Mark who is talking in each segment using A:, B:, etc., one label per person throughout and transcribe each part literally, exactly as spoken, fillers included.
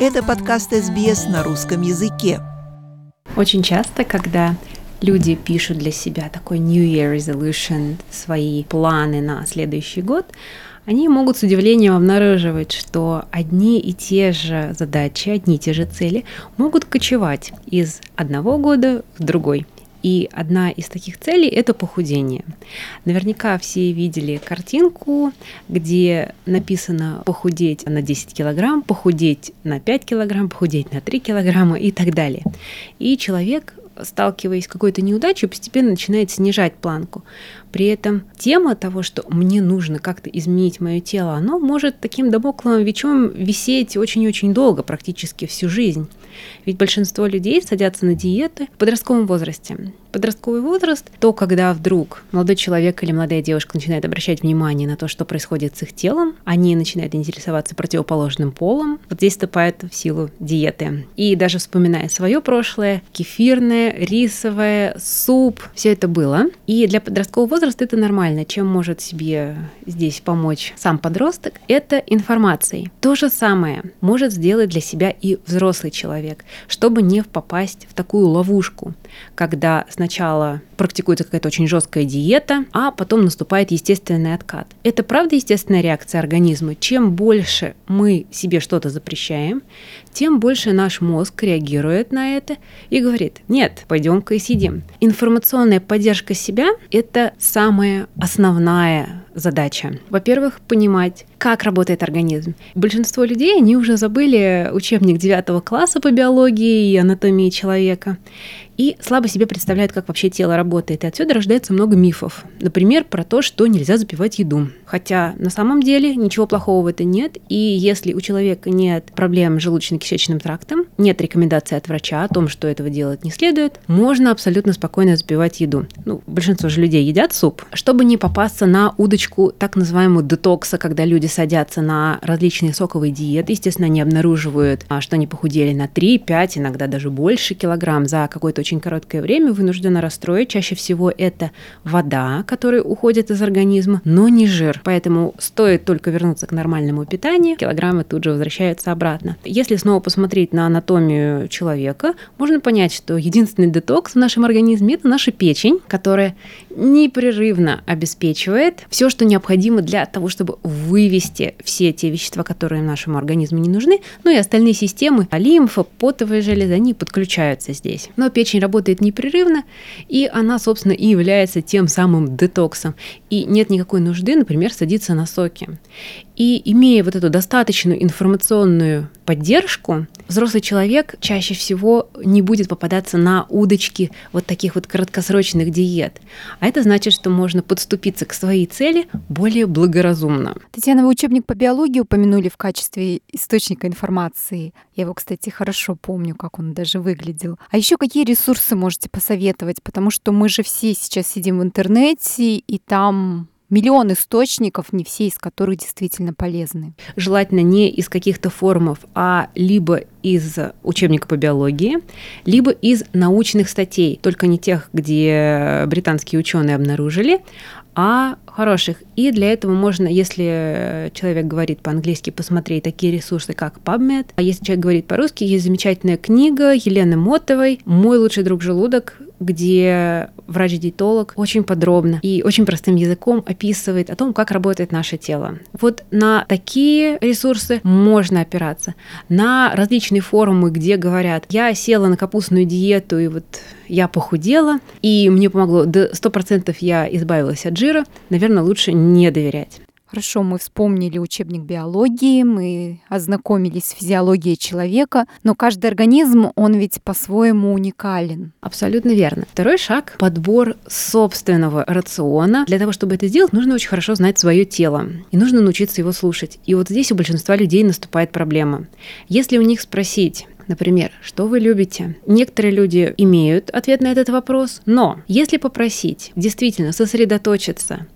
A: Это подкаст эс би эс на русском языке.
B: Очень часто, когда люди пишут для себя такой New Year Resolution, свои планы на следующий год, они могут с удивлением обнаруживать, что одни и те же задачи, одни и те же цели могут кочевать из одного года в другой. И одна из таких целей – это похудение. Наверняка все видели картинку, где написано «похудеть на десять килограмм», «похудеть на пять килограмм», «похудеть на три килограмма» и так далее. И человек, сталкиваясь с какой-то неудачей, постепенно начинает снижать планку. При этом тема того, что мне нужно как-то изменить мое тело, оно может таким дамокловым мечом висеть очень-очень долго, практически всю жизнь. Ведь большинство людей садятся на диеты в подростковом возрасте. Подростковый возраст – то, когда вдруг молодой человек или молодая девушка начинает обращать внимание на то, что происходит с их телом, они начинают интересоваться противоположным полом. Вот здесь вступает в силу диеты. И даже вспоминая свое прошлое, кефирное, рисовое, суп – все это было. И для подросткового возраста это нормально. Чем может себе здесь помочь сам подросток? Это информацией. То же самое может сделать для себя и взрослый человек, чтобы не попасть в такую ловушку, когда сначала практикуется какая-то очень жесткая диета, а потом наступает естественный откат. Это правда естественная реакция организма. Чем больше мы себе что-то запрещаем, тем больше наш мозг реагирует на это и говорит: нет, пойдем-ка и съедим. Информационная поддержка себя – это самая основная задача. Во-первых, понимать, как работает организм. Большинство людей, они уже забыли учебник девятого класса по биологии и анатомии человека и слабо себе представляют, как вообще тело работает. И отсюда рождается много мифов. Например, про то, что нельзя запивать еду. Хотя на самом деле ничего плохого в этом нет. И если у человека нет проблем с желудочно-кишечным трактом, нет рекомендаций от врача о том, что этого делать не следует, можно абсолютно спокойно запивать еду. Ну, большинство же людей едят суп. Чтобы не попасться на удочку так называемого детокса, когда люди садятся на различные соковые диеты, естественно, они обнаруживают, что они похудели на три, пять, иногда даже больше килограмм за какое-то очень короткое время, вынуждена расстроить. Чаще всего это вода, которая уходит из организма, но не жир. Поэтому стоит только вернуться к нормальному питанию, килограммы тут же возвращаются обратно. Если снова посмотреть на анатомию человека, можно понять, что единственный детокс в нашем организме – это наша печень, которая непрерывно обеспечивает все, что необходимо для того, чтобы вывести все те вещества, которые нашему организму не нужны, ну и остальные системы, лимфа, потовая железа, они подключаются здесь. Но печень работает непрерывно, и она, собственно, и является тем самым детоксом. И нет никакой нужды, например, садиться на соки. И имея вот эту достаточную информационную поддержку, взрослый человек чаще всего не будет попадаться на удочки вот таких вот краткосрочных диет. А это значит, что можно подступиться к своей цели более благоразумно.
C: Татьяна, вы учебник по биологии упомянули в качестве источника информации. Я его, кстати, хорошо помню, как он даже выглядел. А еще какие ресурсы можете посоветовать? Потому что мы же все сейчас сидим в интернете, и там миллион источников, не все из которых действительно полезны.
B: Желательно не из каких-то форумов, а либо из учебника по биологии, либо из научных статей, только не тех, где британские ученые обнаружили, а хороших. И для этого можно, если человек говорит по-английски, посмотреть такие ресурсы, как PubMed. А если человек говорит по-русски, есть замечательная книга Елены Мотовой «Мой лучший друг желудок», где врач-диетолог очень подробно и очень простым языком описывает о том, как работает наше тело. Вот на такие ресурсы можно опираться. На различные форумы, где говорят: я села на капустную диету, и вот я похудела, и мне помогло, до сто процентов я избавилась от жира, наверное, лучше не доверять.
C: Хорошо, мы вспомнили учебник биологии, мы ознакомились с физиологией человека, но каждый организм, он ведь по-своему уникален.
B: Абсолютно верно. Второй шаг — подбор собственного рациона. Для того, чтобы это сделать, нужно очень хорошо знать свое тело, и нужно научиться его слушать. И вот здесь у большинства людей наступает проблема. Если у них спросить: например, что вы любите? Некоторые люди имеют ответ на этот вопрос, но если попросить действительно сосредоточиться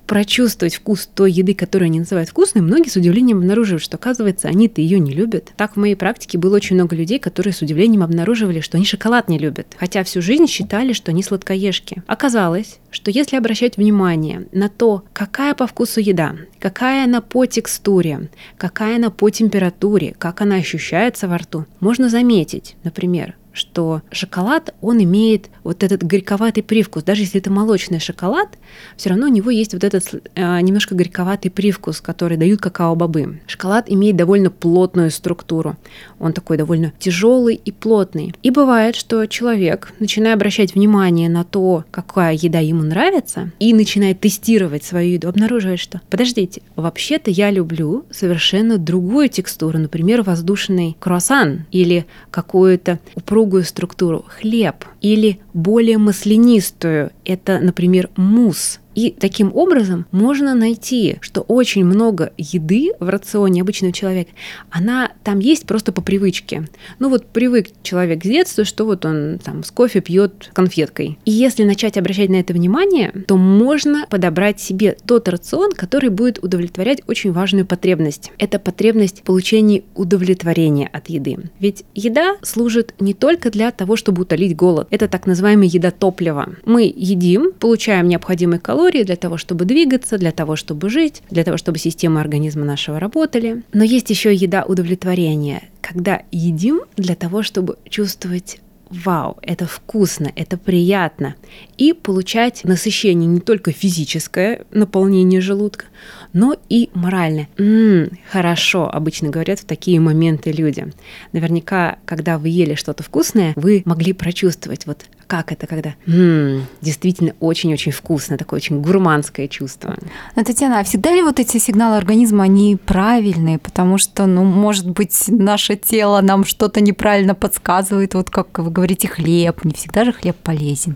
B: прочувствовать вкус той еды, которую они называют вкусной, многие с удивлением обнаруживают, что, оказывается, они-то ее не любят. Так в моей практике было очень много людей, которые с удивлением обнаруживали, что они шоколад не любят, хотя всю жизнь считали, что они сладкоежки. Оказалось, что если обращать внимание на то, какая по вкусу еда, какая она по текстуре, какая она по температуре, как она ощущается во рту, можно заметить, например, что шоколад, он имеет вот этот горьковатый привкус. Даже если это молочный шоколад, все равно у него есть вот этот э, немножко горьковатый привкус, который дают какао-бобы. Шоколад имеет довольно плотную структуру. Он такой довольно тяжелый и плотный. И бывает, что человек, начиная обращать внимание на то, какая еда ему нравится, и начинает тестировать свою еду, обнаруживает, что, подождите, вообще-то я люблю совершенно другую текстуру, например, воздушный круассан или какую-то упругую структуру хлеб или более маслянистую, это, например, мусс. И таким образом можно найти, что очень много еды в рационе обычного человека, она там есть просто по привычке. Ну вот привык человек с детства, что вот он там с кофе пьет конфеткой. И если начать обращать на это внимание, то можно подобрать себе тот рацион, который будет удовлетворять очень важную потребность. Это потребность получения удовлетворения от еды. Ведь еда служит не только для того, чтобы утолить голод. Это так называемая еда топлива. Мы едим, получаем необходимые калории для того, чтобы двигаться, для того, чтобы жить, для того, чтобы системы организма нашего работали. Но есть еще еда удовлетворения, когда едим для того, чтобы чувствовать: вау, это вкусно, это приятно. И получать насыщение не только физическое, наполнение желудка, но и моральное. М-м, хорошо, обычно говорят в такие моменты люди. Наверняка, когда вы ели что-то вкусное, вы могли прочувствовать, вот как это, когда м-м, действительно очень-очень вкусно, такое очень гурманское чувство.
C: Но, Татьяна, а всегда ли вот эти сигналы организма, они правильные? Потому что, ну, может быть, наше тело нам что-то неправильно подсказывает, вот как вы говорите, хлеб. Не всегда же хлеб полезен.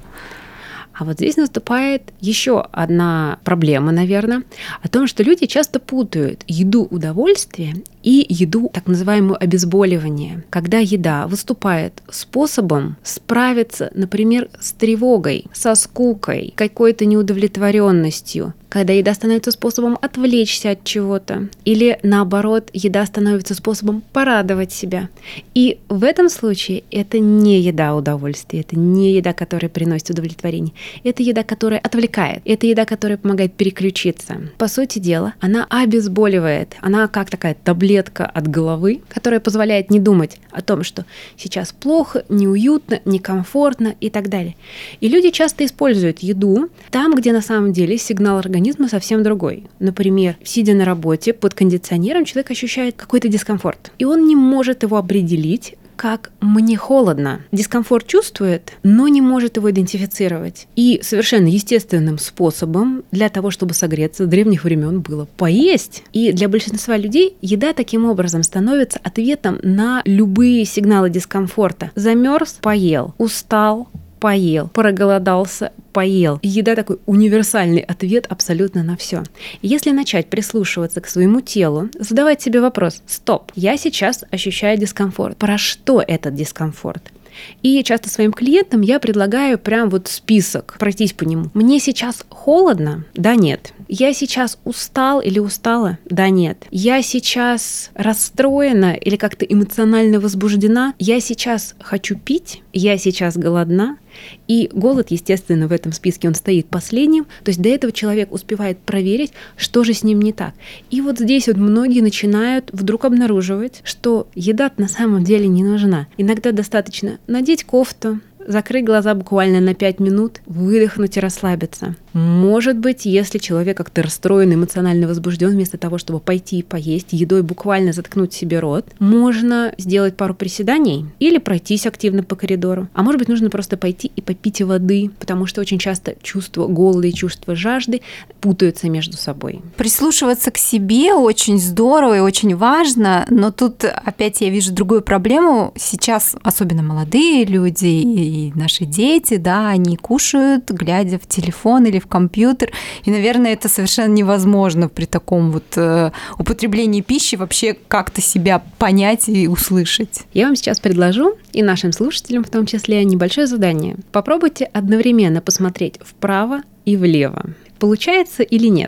B: А вот здесь наступает еще одна проблема, наверное, о том, что люди часто путают еду удовольствия и еду так называемую обезболивание. Когда еда выступает способом справиться, например, с тревогой, со скукой, какой-то неудовлетворенностью, когда еда становится способом отвлечься от чего-то, или наоборот, еда становится способом порадовать себя. И в этом случае это не еда удовольствия, это не еда, которая приносит удовлетворение. Это еда, которая отвлекает, это еда, которая помогает переключиться. По сути дела, она обезболивает, она как такая таблетка от головы, которая позволяет не думать о том, что сейчас плохо, неуютно, некомфортно и так далее. И люди часто используют еду там, где на самом деле сигнал организма совсем другой. Например, сидя на работе под кондиционером, человек ощущает какой-то дискомфорт, и он не может его определить, как «мне холодно». Дискомфорт чувствует, но не может его идентифицировать. И совершенно естественным способом для того, чтобы согреться, с древних времен было поесть. И для большинства людей еда таким образом становится ответом на любые сигналы дискомфорта. Замерз — поел, устал — поел, проголодался — поел. И еда такой универсальный ответ абсолютно на все. Если начать прислушиваться к своему телу, задавать себе вопрос: стоп, я сейчас ощущаю дискомфорт. Про что этот дискомфорт? И часто своим клиентам я предлагаю прям вот список, пройтись по нему. Мне сейчас холодно? Да, нет. Я сейчас устал или устала? Да, нет. Я сейчас расстроена или как-то эмоционально возбуждена? Я сейчас хочу пить? Я сейчас голодна? И голод, естественно, в этом списке он стоит последним. То есть до этого человек успевает проверить, что же с ним не так. И вот здесь вот многие начинают вдруг обнаруживать, что еда на самом деле не нужна. Иногда достаточно надеть кофту, закрыть глаза буквально на пять минут, выдохнуть и расслабиться. Может быть, если человек как-то расстроен, эмоционально возбужден, вместо того, чтобы пойти и поесть, едой буквально заткнуть себе рот, можно сделать пару приседаний или пройтись активно по коридору. А может быть, нужно просто пойти и попить воды, потому что очень часто чувство голода и чувство жажды путаются между собой.
C: Прислушиваться к себе очень здорово и очень важно, но тут опять я вижу другую проблему. Сейчас особенно молодые люди и наши дети, да, они кушают, глядя в телефон или в компьютер, и, наверное, это совершенно невозможно при таком вот э, употреблении пищи вообще как-то себя понять и услышать.
B: Я вам сейчас предложу, и нашим слушателям в том числе, небольшое задание. Попробуйте одновременно посмотреть вправо и влево. Получается или нет?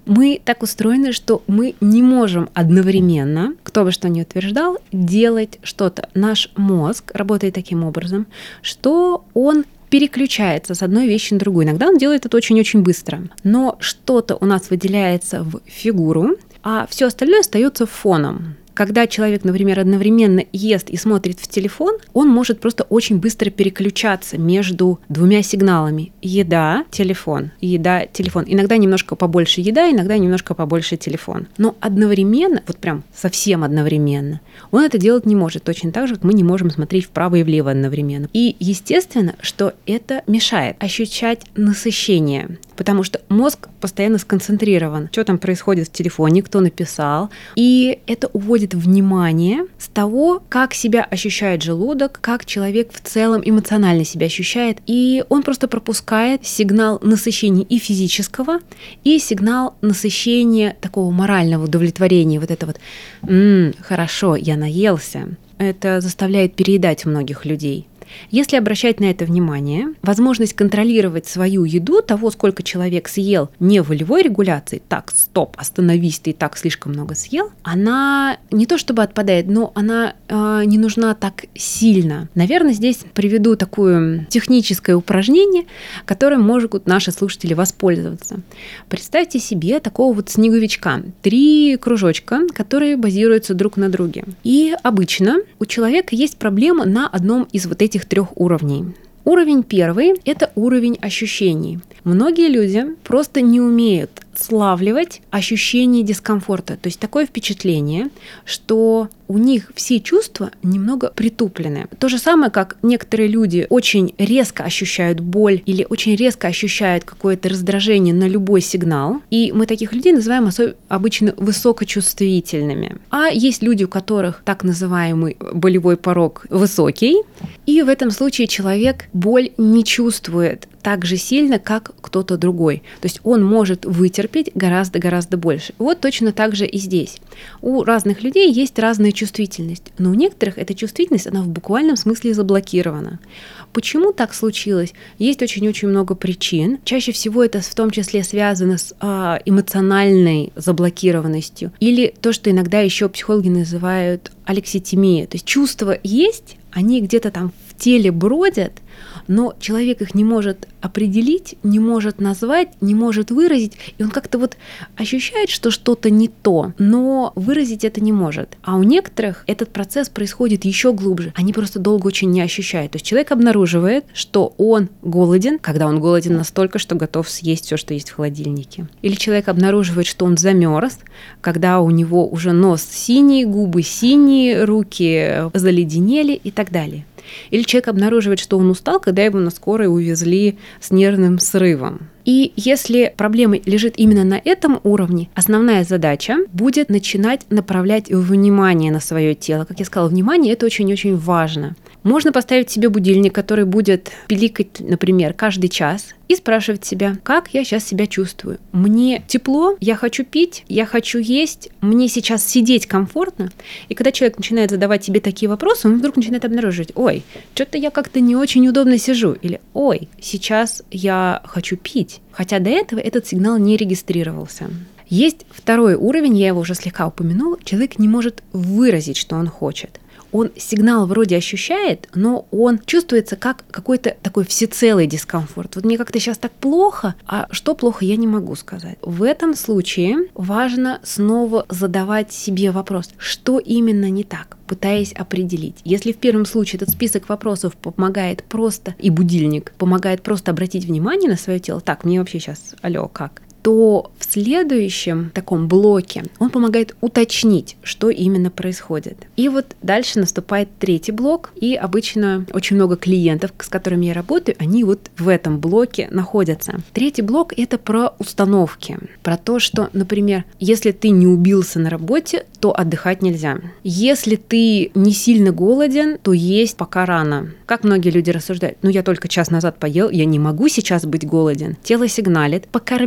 B: Мы так устроены, что мы не можем одновременно, кто бы что ни утверждал, делать что-то. Наш мозг работает таким образом, что он переключается с одной вещи на другую. Иногда он делает это очень-очень быстро. Но что-то у нас выделяется в фигуру, а все остальное остается фоном. Когда человек, например, одновременно ест и смотрит в телефон, он может просто очень быстро переключаться между двумя сигналами. Еда, телефон, еда, телефон. Иногда немножко побольше еда, иногда немножко побольше телефон. Но одновременно, вот прям совсем одновременно, он это делать не может. Точно так же, как мы не можем смотреть вправо и влево одновременно. И естественно, что это мешает ощущать насыщение, потому что мозг постоянно сконцентрирован. Что там происходит в телефоне, кто написал. И это уводит внимание с того, как себя ощущает желудок, как человек в целом эмоционально себя ощущает. И он просто пропускает сигнал насыщения и физического, и сигнал насыщения такого морального удовлетворения. Вот это вот «М, хорошо, я наелся». Это заставляет переедать многих людей. Если обращать на это внимание, возможность контролировать свою еду, того, сколько человек съел, не волевой регуляцией, так, стоп, остановись, ты и так слишком много съел, она не то чтобы отпадает, но она э, не нужна так сильно. Наверное, здесь приведу такое техническое упражнение, которым могут наши слушатели воспользоваться. Представьте себе такого вот снеговичка. Три кружочка, которые базируются друг на друге. И обычно у человека есть проблема на одном из вот этих трех уровней. Уровень первый – это уровень ощущений. Многие люди просто не умеют славливать ощущение дискомфорта. То есть такое впечатление, что у них все чувства немного притуплены. То же самое, как некоторые люди очень резко ощущают боль или очень резко ощущают какое-то раздражение на любой сигнал. И мы таких людей называем особ- обычно высокочувствительными. А есть люди, у которых так называемый болевой порог высокий. И в этом случае человек боль не чувствует так же сильно, как кто-то другой. То есть он может вытерпеть гораздо-гораздо больше. Вот точно так же и здесь. У разных людей есть разная чувствительность, но у некоторых эта чувствительность, она в буквальном смысле заблокирована. Почему так случилось? Есть очень-очень много причин. Чаще всего это в том числе связано с а, эмоциональной заблокированностью или то, что иногда еще психологи называют алекситимией. То есть чувства есть, они где-то там в теле бродят, но человек их не может определить, не может назвать, не может выразить, и он как-то вот ощущает, что что-то не то, но выразить это не может. А у некоторых этот процесс происходит еще глубже, они просто долго очень не ощущают. То есть человек обнаруживает, что он голоден, когда он голоден настолько, что готов съесть все, что есть в холодильнике. Или человек обнаруживает, что он замерз, когда у него уже нос синий, губы синие, руки заледенели и так далее. Или человек обнаруживает, что он устал, когда его на скорой увезли с нервным срывом. И если проблема лежит именно на этом уровне, основная задача будет начинать направлять внимание на свое тело. Как я сказала, внимание – это очень-очень важно. Можно поставить себе будильник, который будет пиликать, например, каждый час, и спрашивать себя, как я сейчас себя чувствую. Мне тепло, я хочу пить, я хочу есть, мне сейчас сидеть комфортно. И когда человек начинает задавать себе такие вопросы, он вдруг начинает обнаруживать, ой, что-то я как-то не очень удобно сижу. Или, ой, сейчас я хочу пить. Хотя до этого этот сигнал не регистрировался. Есть второй уровень, я его уже слегка упомянула, человек не может выразить, что он хочет. Он сигнал вроде ощущает, но он чувствуется как какой-то такой всецелый дискомфорт. Вот мне как-то сейчас так плохо, а что плохо, я не могу сказать. В этом случае важно снова задавать себе вопрос, что именно не так, пытаясь определить. Если в первом случае этот список вопросов помогает просто, и будильник помогает просто обратить внимание на свое тело, так, мне вообще сейчас, алло, как? То в следующем таком блоке он помогает уточнить, что именно происходит. И вот дальше наступает третий блок, и обычно очень много клиентов, с которыми я работаю, они вот в этом блоке находятся. Третий блок — это про установки, про то, что, например, если ты не убился на работе, то отдыхать нельзя. Если ты не сильно голоден, то есть пока рано. Как многие люди рассуждают, ну я только час назад поел, я не могу сейчас быть голоден. Тело сигналит, покорми меня,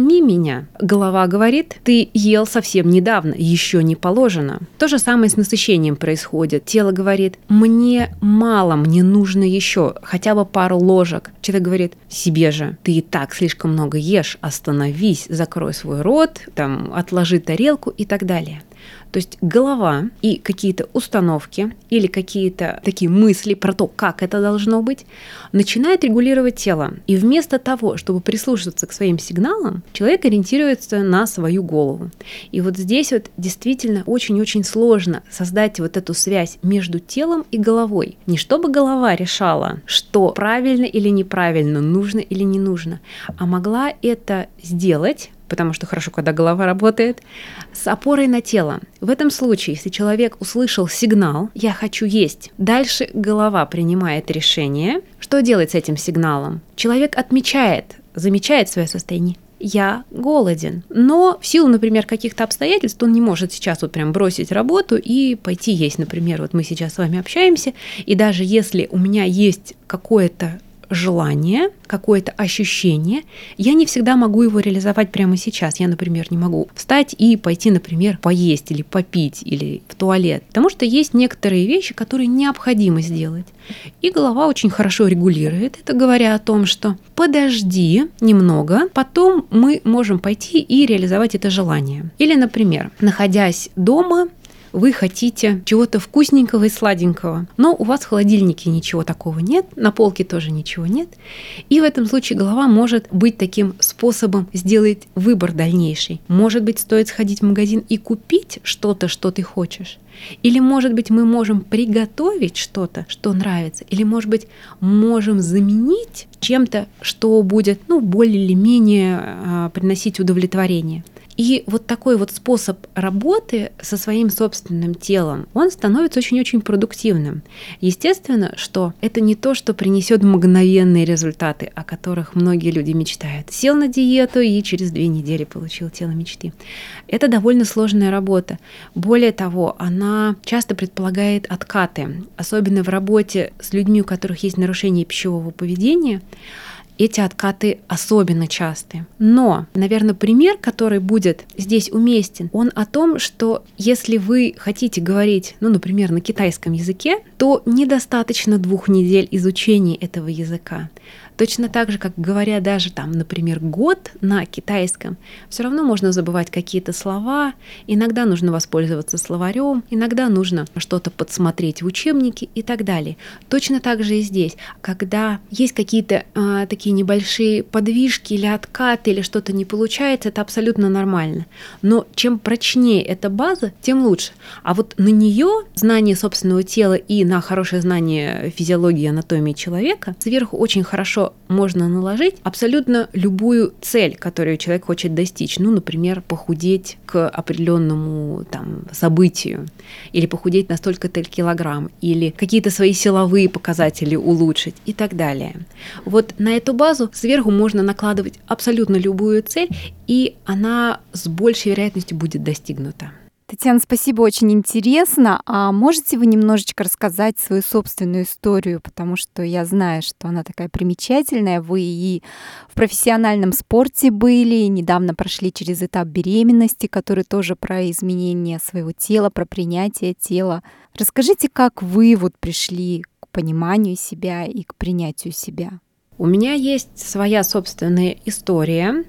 B: меня. Голова говорит: ты ел совсем недавно, еще не положено. То же самое с насыщением происходит. Тело говорит: мне мало, мне нужно еще хотя бы пару ложек. Человек говорит себе же: ты и так слишком много ешь, остановись, закрой свой рот, там, отложи тарелку и так далее. То есть голова и какие-то установки или какие-то такие мысли про то, как это должно быть, начинают регулировать тело. И вместо того, чтобы прислушиваться к своим сигналам, человек ориентируется на свою голову. И вот здесь вот действительно очень-очень сложно создать вот эту связь между телом и головой. Не чтобы голова решала, что правильно или неправильно, нужно или не нужно, а могла это сделать, потому что хорошо, когда голова работает, с опорой на тело. В этом случае, если человек услышал сигнал «я хочу есть», дальше голова принимает решение, что делать с этим сигналом. Человек отмечает, замечает свое состояние. Я голоден. Но в силу, например, каких-то обстоятельств он не может сейчас вот прям бросить работу и пойти есть. Например, вот мы сейчас с вами общаемся, и даже если у меня есть какое-то желание, какое-то ощущение, я не всегда могу его реализовать прямо сейчас. Я, например, не могу встать и пойти, например, поесть или попить, или в туалет. Потому что есть некоторые вещи, которые необходимо сделать. И голова очень хорошо регулирует это, говоря о том, что подожди немного, потом мы можем пойти и реализовать это желание. Или, например, находясь дома, вы хотите чего-то вкусненького и сладенького, но у вас в холодильнике ничего такого нет, на полке тоже ничего нет. И в этом случае голова может быть таким способом сделать выбор дальнейший. Может быть, стоит сходить в магазин и купить что-то, что ты хочешь. Или, может быть, мы можем приготовить что-то, что нравится. Или, может быть, можем заменить чем-то, что будет, ну, более или менее э, приносить удовлетворение. И вот такой вот способ работы со своим собственным телом, он становится очень-очень продуктивным. Естественно, что это не то, что принесет мгновенные результаты, о которых многие люди мечтают. Сел на диету и через две недели получил тело мечты. Это довольно сложная работа. Более того, она часто предполагает откаты, особенно в работе с людьми, у которых есть нарушение пищевого поведения. Эти откаты особенно частые. Но, наверное, пример, который будет здесь уместен, он о том, что если вы хотите говорить, ну, например, на китайском языке, то недостаточно двух недель изучения этого языка. Точно так же, как говоря даже там, например, год на китайском, все равно можно забывать какие-то слова, иногда нужно воспользоваться словарем, иногда нужно что-то подсмотреть в учебнике и так далее. Точно так же и здесь, когда есть какие-то э, такие небольшие подвижки или откаты, или что-то не получается, это абсолютно нормально. Но чем прочнее эта база, тем лучше. А вот на нее знание собственного тела и на хорошее знание физиологии и анатомии человека сверху очень хорошо можно наложить абсолютно любую цель, которую человек хочет достичь. Ну, например, похудеть к определенному там событию, или похудеть на столько-то килограмм, или какие-то свои силовые показатели улучшить и так далее. Вот на эту базу сверху можно накладывать абсолютно любую цель, и она с большей вероятностью будет достигнута.
C: Татьяна, спасибо, очень интересно. А можете вы немножечко рассказать свою собственную историю, потому что я знаю, что она такая примечательная. Вы и в профессиональном спорте были, и недавно прошли через этап беременности, который тоже про изменение своего тела, про принятие тела. Расскажите, как вы вот пришли к пониманию себя и к принятию себя?
B: У меня есть своя собственная история.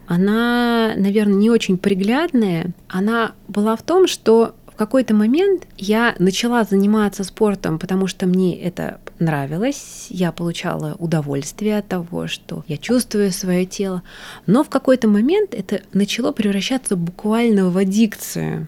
B: Она, наверное, не очень приглядная. Она была в том, что в какой-то момент я начала заниматься спортом, потому что мне это нравилось, я получала удовольствие от того, что я чувствую свое тело. Но в какой-то момент это начало превращаться буквально в аддикцию,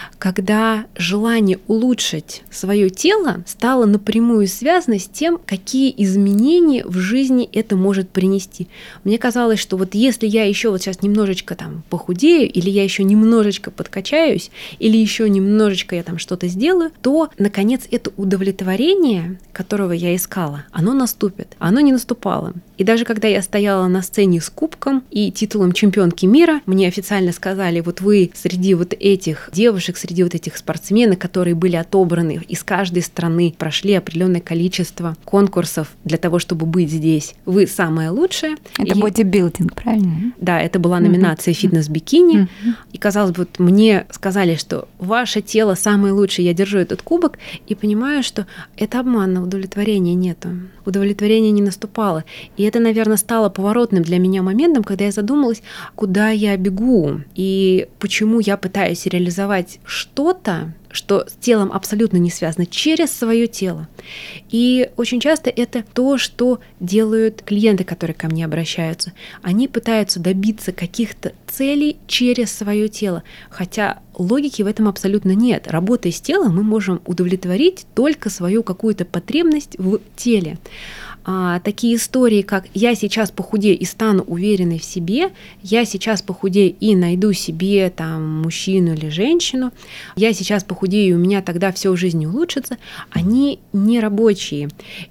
B: когда желание улучшить свое тело стало напрямую связано с тем, какие изменения в жизни это может принести. Мне казалось, что вот если я еще вот сейчас немножечко там похудею, или я еще немножечко подкачаюсь, или еще немножечко я там что-то сделаю, то, наконец, это удовлетворение, которого я искала, оно наступит. Оно не наступало. И даже когда я стояла на сцене с кубком и титулом чемпионки мира, мне официально сказали, вот вы среди вот этих девушек, среди вот этих спортсменов, которые были отобраны из каждой страны, прошли определенное количество конкурсов для того, чтобы быть здесь. Вы самая лучшая.
C: Это
B: и...
C: бодибилдинг, правильно?
B: Да, это была номинация «Фитнес-бикини». Mm-hmm. И, казалось бы, вот мне сказали, что ваше тело самое лучшее, я держу этот кубок, и понимаю, что это обман, удовлетворения нету. Удовлетворение не наступало. И это, наверное, стало поворотным для меня моментом, когда я задумалась, куда я бегу и почему я пытаюсь реализовать что-то, что с телом абсолютно не связано, через свое тело. И очень часто это то, что делают клиенты, которые ко мне обращаются. Они пытаются добиться каких-то целей через свое тело, хотя логики в этом абсолютно нет. Работая с телом, мы можем удовлетворить только свою какую-то потребность в теле. А, такие истории, как «я сейчас похудею и стану уверенной в себе», «я сейчас похудею и найду себе там мужчину или женщину», «я сейчас похудею и у меня тогда все в жизни улучшится», они не рабочие.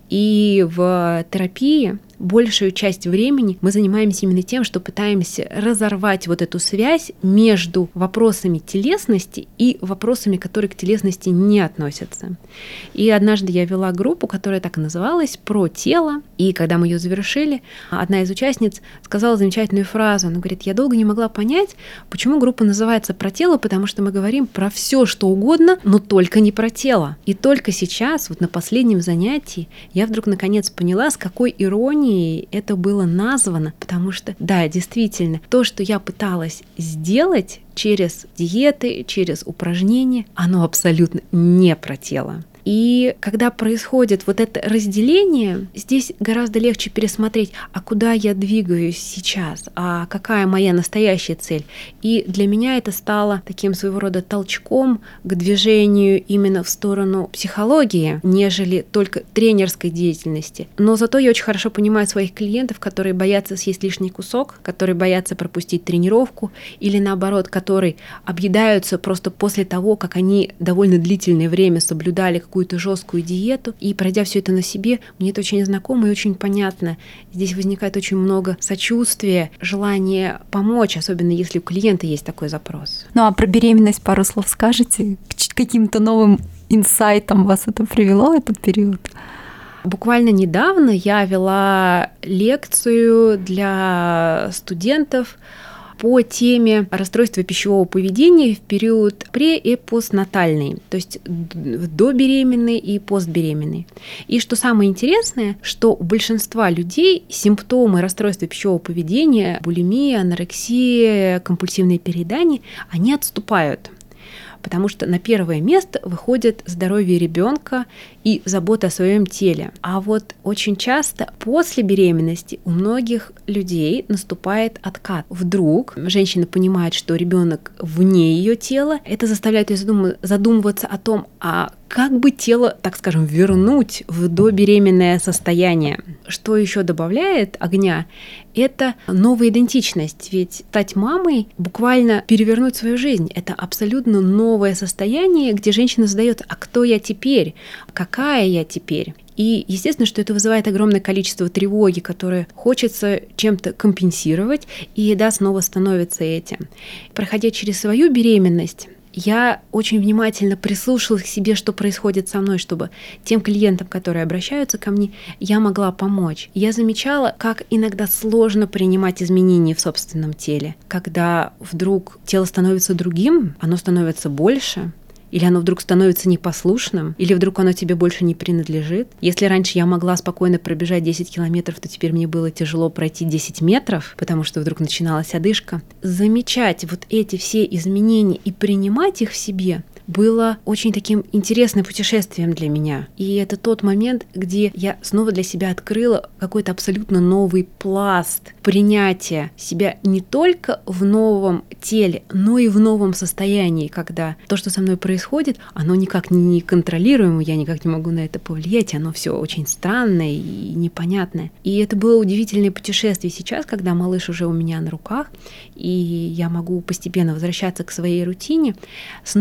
B: И в терапии большую часть времени мы занимаемся именно тем, что пытаемся разорвать вот эту связь между вопросами телесности и вопросами, которые к телесности не относятся. И однажды я вела группу, которая так и называлась «Про тело», и когда мы ее завершили, одна из участниц сказала замечательную фразу. Она говорит: я долго не могла понять, почему группа называется «Про тело», потому что мы говорим про все, что угодно, но только не про тело. И только сейчас, вот на последнем занятии, я вдруг наконец поняла, с какой иронией это было названо, потому что, да, действительно, то, что я пыталась сделать через диеты, через упражнения, оно абсолютно не про тело. И когда происходит вот это разделение, здесь гораздо легче пересмотреть, а куда я двигаюсь сейчас, а какая моя настоящая цель. И для меня это стало таким своего рода толчком к движению именно в сторону психологии, нежели только тренерской деятельности. Но зато я очень хорошо понимаю своих клиентов, которые боятся съесть лишний кусок, которые боятся пропустить тренировку, или наоборот, которые объедаются просто после того, как они довольно длительное время соблюдали какую-то жесткую диету, и пройдя все это на себе, мне это очень знакомо и очень понятно. Здесь возникает очень много сочувствия, желания помочь, особенно если у клиента есть такой запрос.
C: Ну а про беременность пару слов скажете? К каким-то новым инсайтам вас это привело, этот период?
B: Буквально недавно я вела лекцию для студентов по теме расстройства пищевого поведения в период пре- и постнатальный, то есть добеременный и постбеременный. И что самое интересное, что у большинства людей симптомы расстройства пищевого поведения, булимия, анорексия, компульсивные переедания, они отступают. Потому что на первое место выходит здоровье ребенка и забота о своем теле. А вот очень часто после беременности у многих людей наступает откат. Вдруг женщина понимает, что ребенок вне ее тела. Это заставляет ее задумываться о том, а как бы тело, так скажем, вернуть в добеременное состояние. Что еще добавляет огня? Это новая идентичность. Ведь стать мамой буквально перевернуть свою жизнь. Это абсолютно новое состояние, где женщина задает: а кто я теперь? Какая я теперь? И естественно, что это вызывает огромное количество тревоги, которое хочется чем-то компенсировать, и еда снова становится этим. Проходя через свою беременность, я очень внимательно прислушалась к себе, что происходит со мной, чтобы тем клиентам, которые обращаются ко мне, я могла помочь. Я замечала, как иногда сложно принимать изменения в собственном теле, когда вдруг тело становится другим, оно становится больше, или оно вдруг становится непослушным, или вдруг оно тебе больше не принадлежит. Если раньше я могла спокойно пробежать десять километров, то теперь мне было тяжело пройти десять метров, потому что вдруг начиналась одышка. Замечать вот эти все изменения и принимать их в себе было очень таким интересным путешествием для меня. И это тот момент, где я снова для себя открыла какой-то абсолютно новый пласт принятия себя не только в новом теле, но и в новом состоянии, когда то, что со мной происходит, оно никак не контролируемо, я никак не могу на это повлиять, оно все очень странное и непонятное. И это было удивительное путешествие сейчас, когда малыш уже у меня на руках, и я могу постепенно возвращаться к своей рутине. Снова очень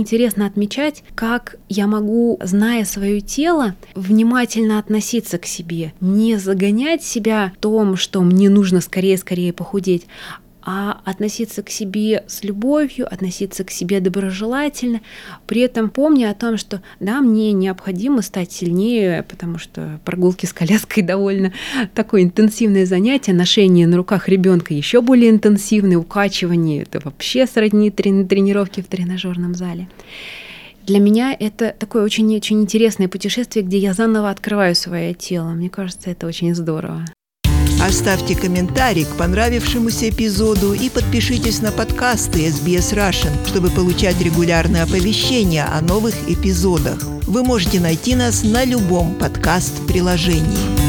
B: интересно отмечать, как я могу, зная свое тело, внимательно относиться к себе, не загонять себя в том, что мне нужно скорее-скорее похудеть, а относиться к себе с любовью, относиться к себе доброжелательно, при этом помня о том, что да, мне необходимо стать сильнее, потому что прогулки с коляской довольно такое интенсивное занятие, ношение на руках ребенка еще более интенсивное, укачивание — это вообще сродни тренировки в тренажерном зале. Для меня это такое очень-очень интересное путешествие, где я заново открываю свое тело. Мне кажется, это очень здорово.
A: Оставьте комментарий к понравившемуся эпизоду и подпишитесь на подкасты эс би эс Russian, чтобы получать регулярные оповещения о новых эпизодах. Вы можете найти нас на любом подкаст-приложении.